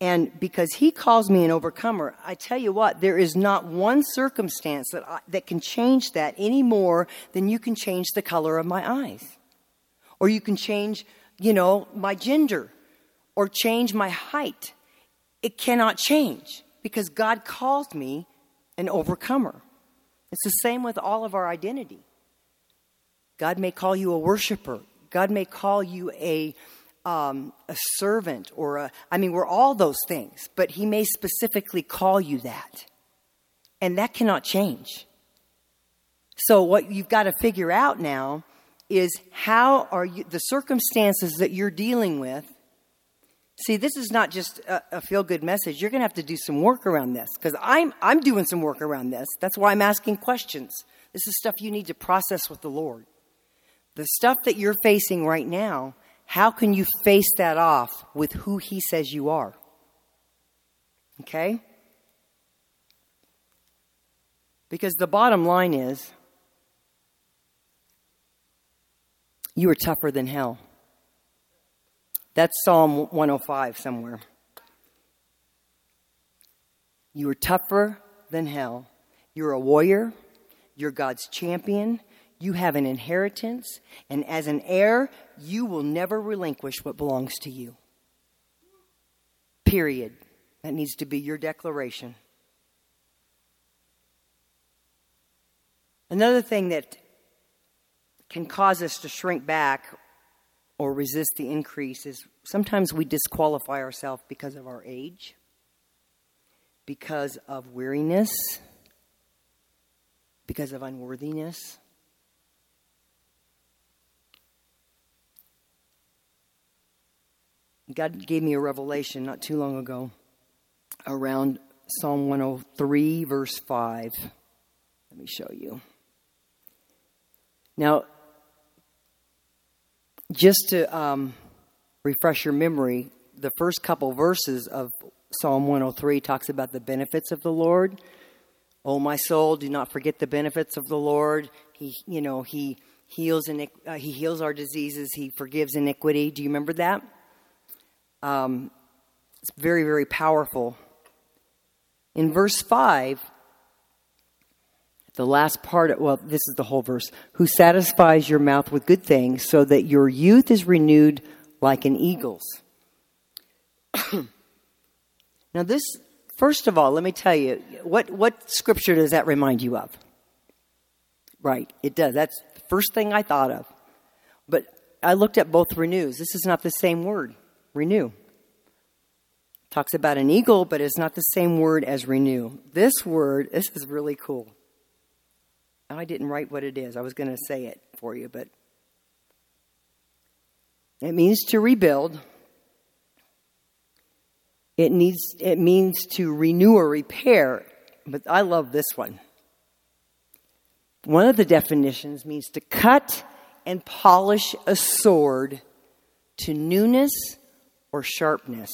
And because he calls me an overcomer, I tell you what, there is not one circumstance that I, that can change that any more than you can change the color of my eyes. Or you can change, you know, my gender. Or change my height. It cannot change because God calls me an overcomer. It's the same with all of our identity. God may call you a worshiper. God may call you a Um, a servant or a, I mean, we're all those things, but he may specifically call you that. And that cannot change. So what you've got to figure out now is how are you, the circumstances that you're dealing with. See, this is not just a, a feel-good message. You're going to have to do some work around this because I'm, I'm doing some work around this. That's why I'm asking questions. This is stuff you need to process with the Lord. The stuff that you're facing right now, how can you face that off with who he says you are? Okay? Because the bottom line is, you are tougher than hell. That's Psalm one oh five somewhere. You are tougher than hell. You're a warrior. You're God's champion. You have an inheritance, and as an heir, you will never relinquish what belongs to you. Period. That needs to be your declaration. Another thing that can cause us to shrink back or resist the increase is sometimes we disqualify ourselves because of our age, because of weariness, because of unworthiness. God gave me a revelation not too long ago around Psalm one oh three, verse five. Let me show you. Now, just to um, refresh your memory, the first couple verses of Psalm one oh three talks about the benefits of the Lord. Oh, my soul, do not forget the benefits of the Lord. He, you know, he heals iniqu- uh, he heals our diseases. He forgives iniquity. Do you remember that? Um, it's very, very powerful. In verse five, the last part, well, this is the whole verse. Who satisfies your mouth with good things so that your youth is renewed like an eagle's. Now this, first of all, let me tell you, what, what scripture does that remind you of? Right, it does. That's the first thing I thought of. But I looked at both renews. This is not the same word. Renew. Talks about an eagle, but it's not the same word as renew. This word, this is really cool. I didn't write what it is. I was going to say it for you, but it means to rebuild. It needs. It means to renew or repair. But I love this one. One of the definitions means to cut and polish a sword to newness or sharpness.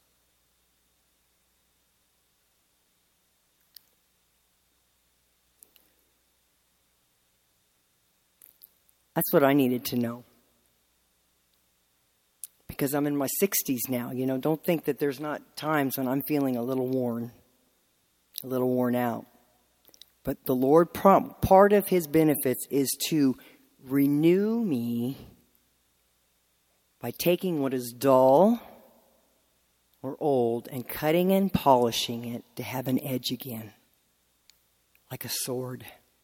That's what I needed to know. Because I'm in my sixties now. You know, don't think that there's not times when I'm feeling a little worn, a little worn out. But the Lord, part of his benefits is to renew me by taking what is dull or old and cutting and polishing it to have an edge again, like a sword.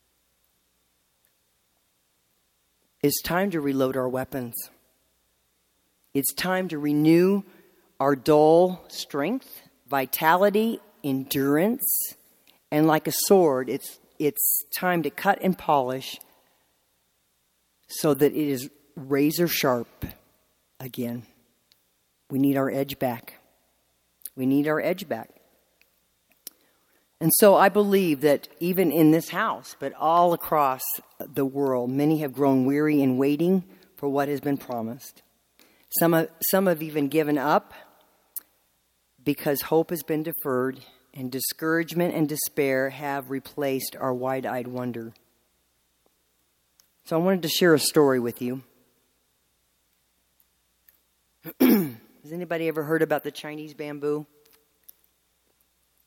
It's time to reload our weapons. It's time to renew our dull strength, vitality, endurance, and like a sword, it's it's time to cut and polish so that it is razor sharp again. We need our edge back. We need our edge back. And so I believe that even in this house, but all across the world, many have grown weary in waiting for what has been promised. Some have, some have even given up because hope has been deferred and discouragement and despair have replaced our wide-eyed wonder. So I wanted to share a story with you. Has anybody ever heard about the Chinese bamboo?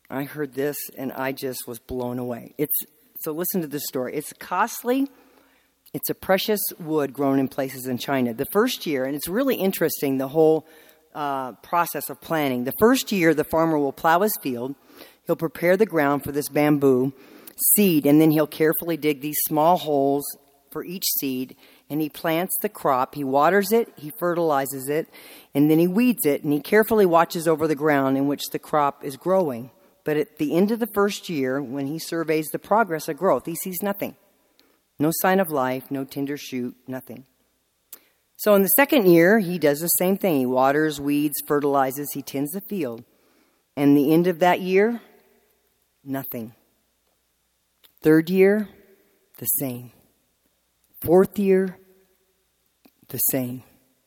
I heard this and I just was blown away. It's so listen to this story. It's costly. It's a precious wood grown in places in China. The first year, and it's really interesting, the whole uh, process of planting. The first year, the farmer will plow his field. He'll prepare the ground for this bamboo seed, and then he'll carefully dig these small holes for each seed, and he plants the crop. He waters it, he fertilizes it, and then he weeds it, and he carefully watches over the ground in which the crop is growing. But at the end of the first year, when he surveys the progress of growth, he sees nothing. No sign of life, no tender shoot, nothing. So in the second year, he does the same thing. He waters, weeds, fertilizes, he tends the field. And the end of that year, nothing. Third year, the same. Fourth year, the same.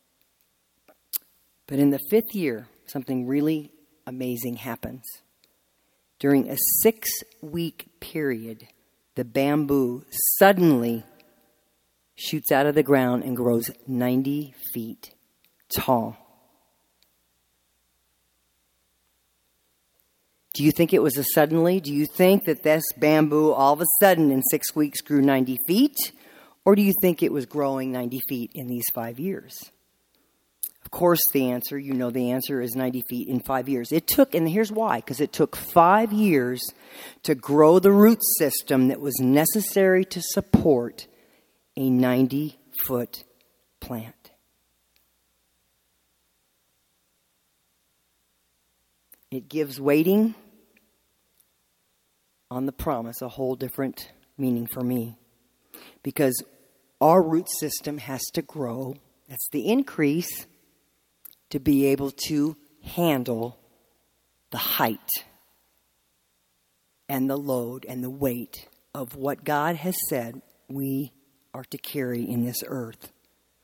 But in the fifth year, something really amazing happens. During a six-week period, the bamboo suddenly shoots out of the ground and grows ninety feet tall. Do you think it was a suddenly? Do you think that this bamboo all of a sudden in six weeks grew ninety feet? Or do you think it was growing ninety feet in these five years? Of course, the answer, you know the answer is ninety feet in five years. It took, and here's why, because it took five years to grow the root system that was necessary to support a ninety-foot plant. It gives waiting on the promise a whole different meaning for me. Because our root system has to grow, that's the increase, to be able to handle the height and the load and the weight of what God has said we are to carry in this earth.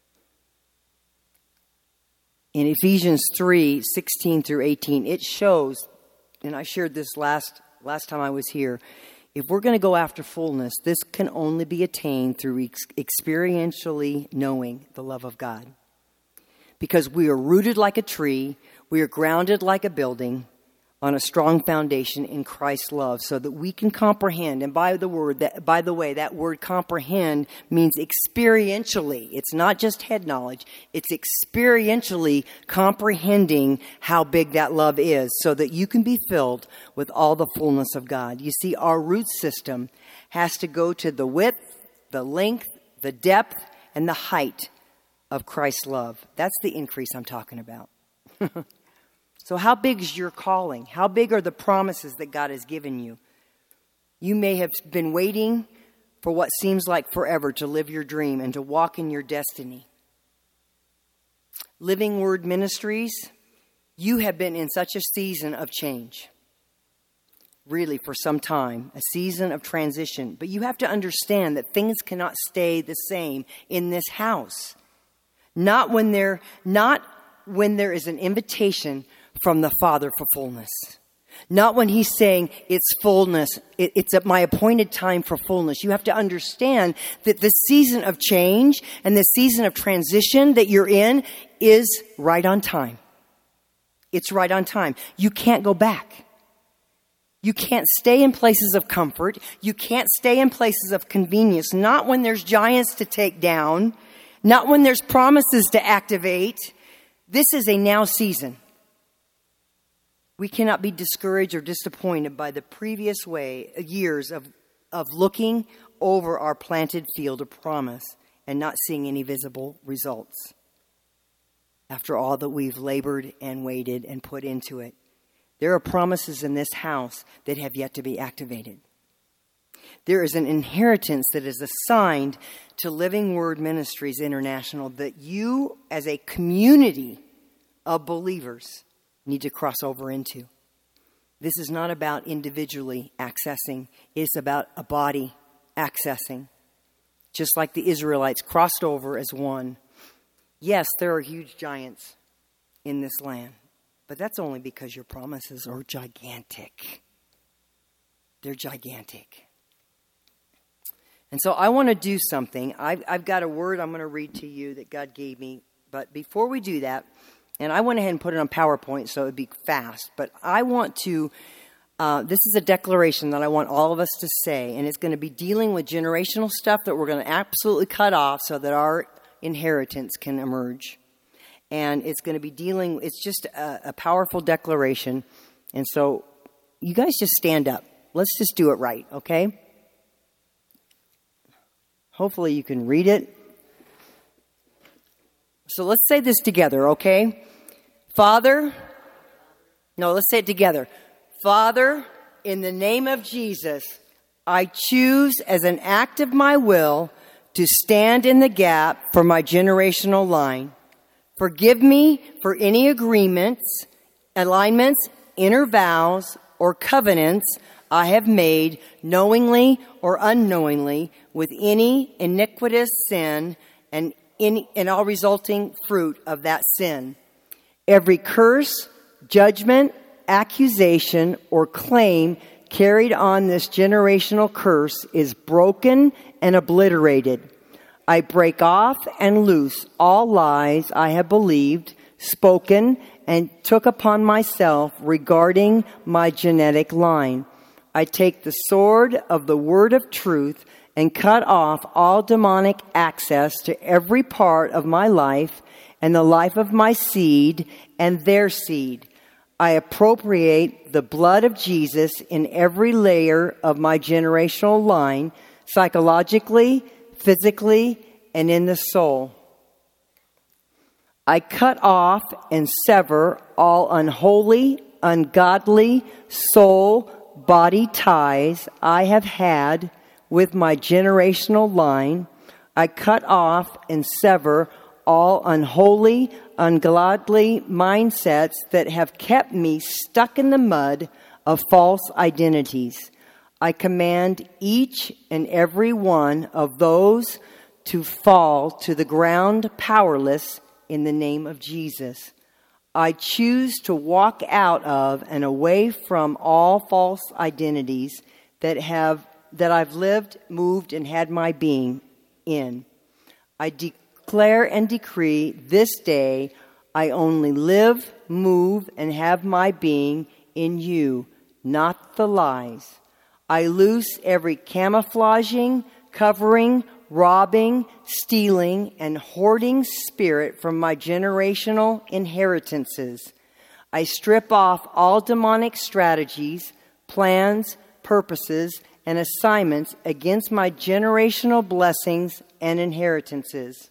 In Ephesians three, sixteen through eighteen, it shows, and I shared this last last time I was here, if we're going to go after fullness, this can only be attained through ex- experientially knowing the love of God. Because we are rooted like a tree, we are grounded like a building on a strong foundation in Christ's love, so that we can comprehend. And by the word, that, by the way, that word comprehend means experientially. It's not just head knowledge. It's experientially comprehending how big that love is, so that you can be filled with all the fullness of God. You see, our root system has to go to the width, the length, the depth, and the height of Christ's love. That's the increase I'm talking about. So how big is your calling? How big are the promises that God has given you? You may have been waiting for what seems like forever to live your dream and to walk in your destiny. Living Word Ministries, you have been in such a season of change. Really, for some time, a season of transition. But you have to understand that things cannot stay the same in this house. Not when there, not when there is an invitation from the Father for fullness. Not when He's saying it's fullness, it, it's at my appointed time for fullness. You have to understand that the season of change and the season of transition that you're in is right on time. It's right on time. You can't go back. You can't stay in places of comfort. You can't stay in places of convenience. Not when there's giants to take down. Not when there's promises to activate. This is a now season. We cannot be discouraged or disappointed by the previous way, years of, of looking over our planted field of promise and not seeing any visible results. After all that we've labored and waited and put into it, there are promises in this house that have yet to be activated. There is an inheritance that is assigned to Living Word Ministries International that you, as a community of believers, need to cross over into. This is not about individually accessing. It's about a body accessing. Just like the Israelites crossed over as one. Yes, there are huge giants in this land. But that's only because your promises are gigantic. They're gigantic. And so I want to do something. I've, I've got a word I'm going to read to you that God gave me. But before we do that, and I went ahead and put it on PowerPoint so it would be fast, but I want to Uh, this is a declaration that I want all of us to say, and it's going to be dealing with generational stuff that we're going to absolutely cut off so that our inheritance can emerge. And it's going to be dealing, it's just a, a powerful declaration. And so you guys just stand up. Let's just do it right, okay? Hopefully you can read it. So let's say this together, okay? Father, no, let's say it together. Father, in the name of Jesus, I choose as an act of my will to stand in the gap for my generational line. Forgive me for any agreements, alignments, inner vows, or covenants I have made knowingly or unknowingly with any iniquitous sin and any, and all resulting fruit of that sin. Every curse, judgment, accusation, or claim carried on this generational curse is broken and obliterated. I break off and loose all lies I have believed, spoken, and took upon myself regarding my genetic line. I take the sword of the word of truth and cut off all demonic access to every part of my life and the life of my seed and their seed. I appropriate the blood of Jesus in every layer of my generational line, psychologically, physically, and in the soul. I cut off and sever all unholy, ungodly, soul, body ties I have had with my generational line. I cut off and sever all unholy, ungodly mindsets that have kept me stuck in the mud of false identities. I command each and every one of those to fall to the ground powerless in the name of Jesus. I choose to walk out of and away from all false identities that have that I've lived, moved, and had my being in. I declare and decree this day I only live, move, and have my being in you, not the lies. I loose every camouflaging, covering, robbing, stealing, and hoarding spirit from my generational inheritances. I strip off all demonic strategies, plans, purposes, and assignments against my generational blessings and inheritances.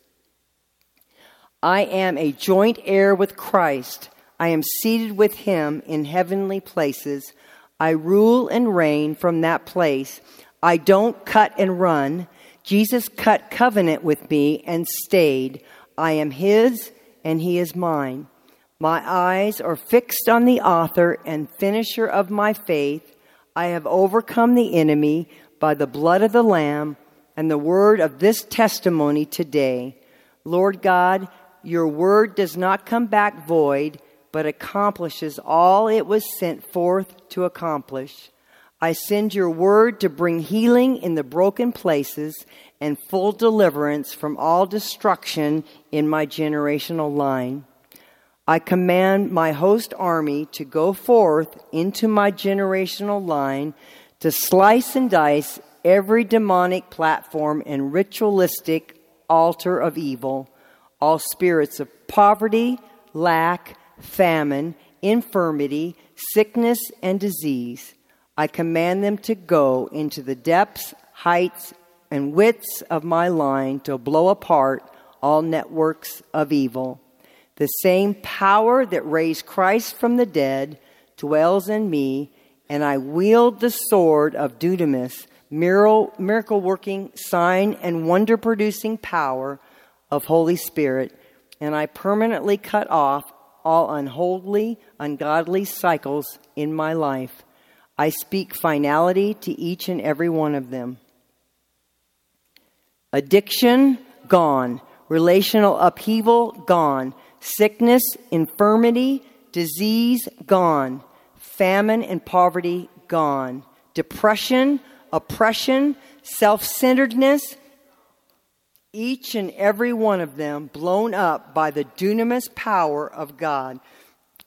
I am a joint heir with Christ. I am seated with him in heavenly places. I rule and reign from that place. I don't cut and run. Jesus cut covenant with me and stayed. I am his and he is mine. My eyes are fixed on the author and finisher of my faith. I have overcome the enemy by the blood of the Lamb and the word of this testimony today. Lord God, your word does not come back void, but accomplishes all it was sent forth to accomplish. I send your word to bring healing in the broken places and full deliverance from all destruction in my generational line. I command my host army to go forth into my generational line to slice and dice every demonic platform and ritualistic altar of evil, all spirits of poverty, lack, famine, infirmity, sickness, and disease. I command them to go into the depths, heights, and widths of my line to blow apart all networks of evil. The same power that raised Christ from the dead dwells in me, and I wield the sword of dunamis, miracle-working, sign and wonder-producing power of Holy Spirit, and I permanently cut off all unholy, ungodly cycles in my life. I speak finality to each and every one of them. Addiction, gone. Relational upheaval, gone. Sickness, infirmity, disease, gone. Famine and poverty, gone. Depression, oppression, self-centeredness, each and every one of them blown up by the dunamis power of God.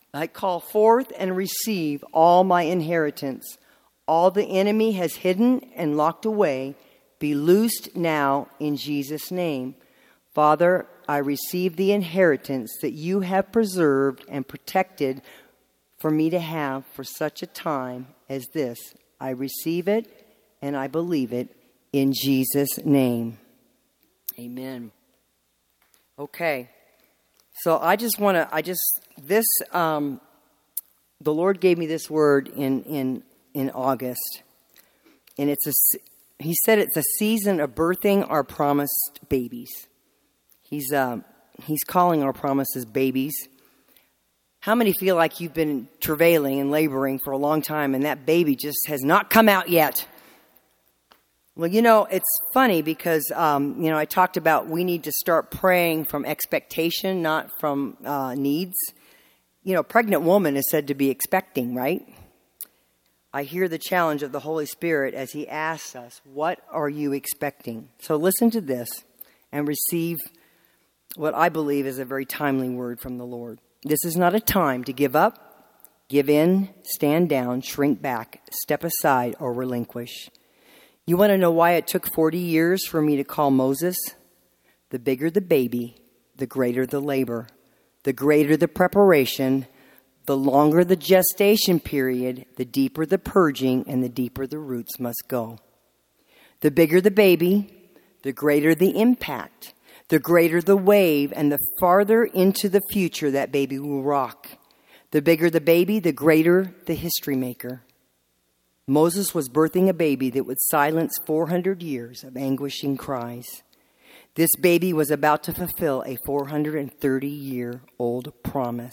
I call forth and receive all my inheritance. All the enemy has hidden and locked away, be loosed now in Jesus' name. Father, I receive the inheritance that you have preserved and protected for me to have for such a time as this. I receive it and I believe it in Jesus' name. Amen. Okay. So I just want to, I just, this, um, the Lord gave me this word in, in, in August. And it's a, he said it's a season of birthing our promised babies. He's, um, he's calling our promises babies. How many feel like you've been travailing and laboring for a long time and that baby just has not come out yet? Well, you know, it's funny because, um, you know, I talked about we need to start praying from expectation, not from uh, needs. You know, a pregnant woman is said to be expecting, right? I hear the challenge of the Holy Spirit as he asks us, what are you expecting? So listen to this and receive what I believe is a very timely word from the Lord. This is not a time to give up, give in, stand down, shrink back, step aside, or relinquish. You want to know why it took forty years for me to call Moses? The bigger the baby, the greater the labor. The greater the preparation, the longer the gestation period, the deeper the purging, and the deeper the roots must go. The bigger the baby, the greater the impact. The greater the wave and the farther into the future that baby will rock. The bigger the baby, the greater the history maker. Moses was birthing a baby that would silence four hundred years of anguishing cries. This baby was about to fulfill a four hundred thirty-year-old promise.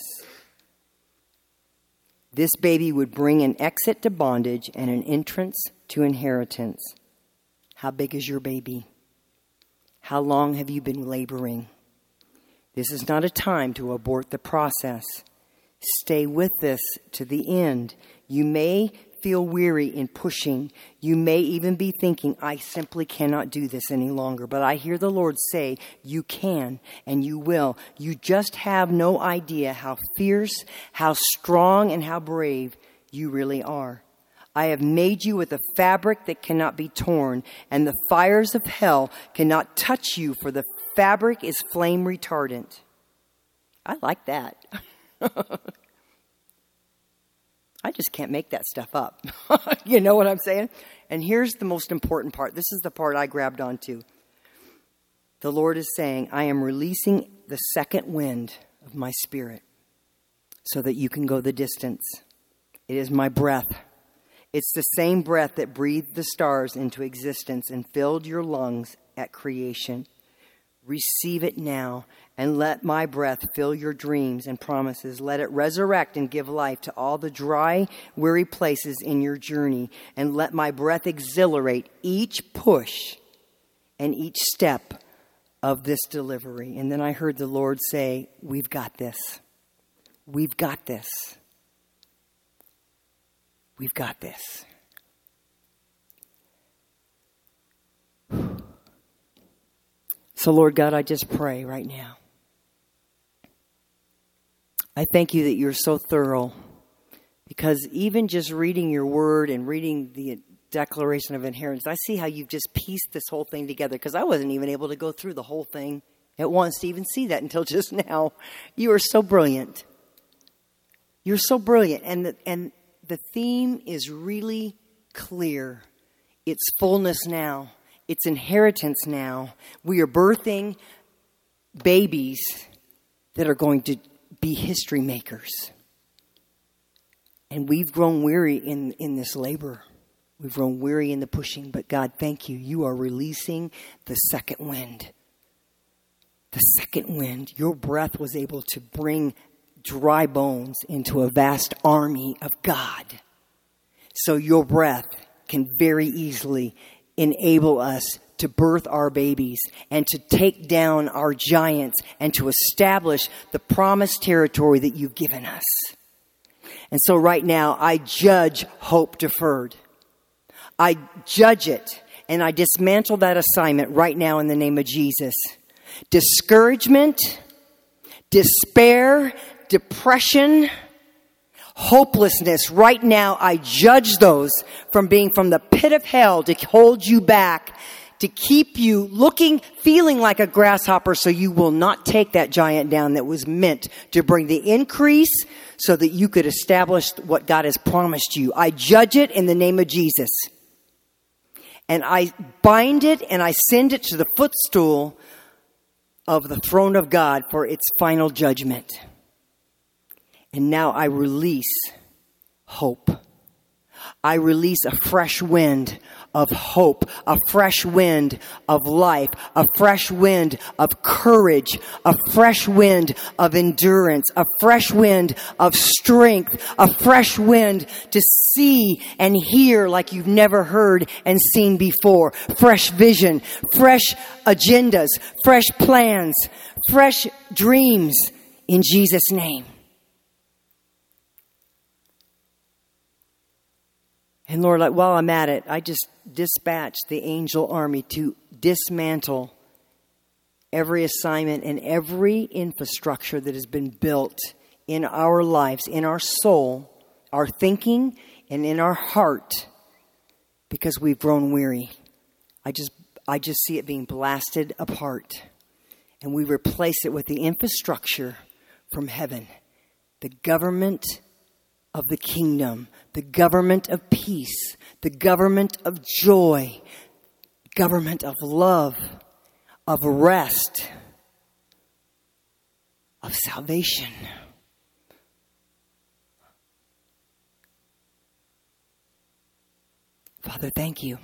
This baby would bring an exit to bondage and an entrance to inheritance. How big is your baby? How long have you been laboring? This is not a time to abort the process. Stay with this to the end. You may feel weary in pushing. You may even be thinking, I simply cannot do this any longer. But I hear the Lord say, you can and you will. You just have no idea how fierce, how strong, and how brave you really are. I have made you with a fabric that cannot be torn, and the fires of hell cannot touch you, for the fabric is flame retardant. I like that. I just can't make that stuff up. You know what I'm saying? And here's the most important part. This is the part I grabbed onto. The Lord is saying, I am releasing the second wind of my spirit so that you can go the distance. It is my breath. It's the same breath that breathed the stars into existence and filled your lungs at creation. Receive it now and let my breath fill your dreams and promises. Let it resurrect and give life to all the dry, weary places in your journey. And let my breath exhilarate each push and each step of this delivery. And then I heard the Lord say, we've got this. We've got this. We've got this. So, Lord God, I just pray right now. I thank you that you're so thorough, because even just reading your word and reading the Declaration of Inheritance, I see how you've just pieced this whole thing together, because I wasn't even able to go through the whole thing at once to even see that until just now. You are so brilliant. You're so brilliant. And the, and the theme is really clear. It's fullness now. It's inheritance now. We are birthing babies that are going to be history makers. And we've grown weary in, in this labor. We've grown weary in the pushing. But God, thank you. You are releasing the second wind. The second wind. Your breath was able to bring dry bones into a vast army of God. So your breath can very easily enable us to birth our babies and to take down our giants and to establish the promised territory that you've given us. And so right now, I judge hope deferred. I judge it and I dismantle that assignment right now in the name of Jesus. Discouragement, despair, depression, hopelessness. Right now, I judge those from being from the pit of hell to hold you back, to keep you looking, feeling like a grasshopper, so you will not take that giant down that was meant to bring the increase so that you could establish what God has promised you. I judge it in the name of Jesus. And I bind it and I send it to the footstool of the throne of God for its final judgment. And now I release hope. I release a fresh wind of hope, a fresh wind of life, a fresh wind of courage, a fresh wind of endurance, a fresh wind of strength, a fresh wind to see and hear like you've never heard and seen before. Fresh vision, fresh agendas, fresh plans, fresh dreams in Jesus' name. And Lord, like, while I'm at it, I just dispatch the angel army to dismantle every assignment and every infrastructure that has been built in our lives, in our soul, our thinking, and in our heart, because we've grown weary. I just, I just see it being blasted apart. And we replace it with the infrastructure from heaven, the government of the kingdom, the government of peace, the government of joy, government of love, of rest, of salvation. Father, thank you.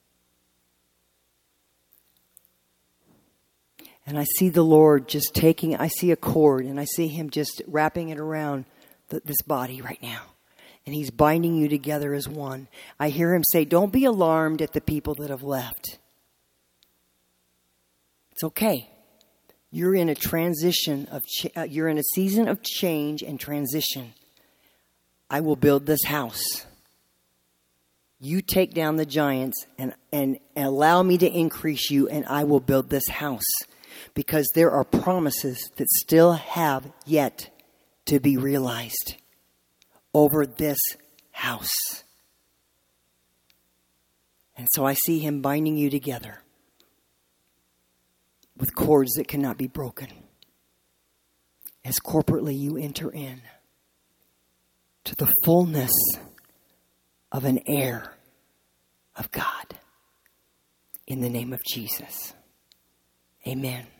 And I see the Lord just taking, I see a cord, and I see him just wrapping it around the, this body right now. And he's binding you together as one. I hear him say, don't be alarmed at the people that have left. It's okay. You're in a transition of, ch- uh, you're in a season of change and transition. I will build this house. You take down the giants and, and allow me to increase you, and I will build this house. Because there are promises that still have yet to be realized over this house. And so I see him binding you together with cords that cannot be broken, as corporately you enter in to the fullness of an heir of God. In the name of Jesus. Amen.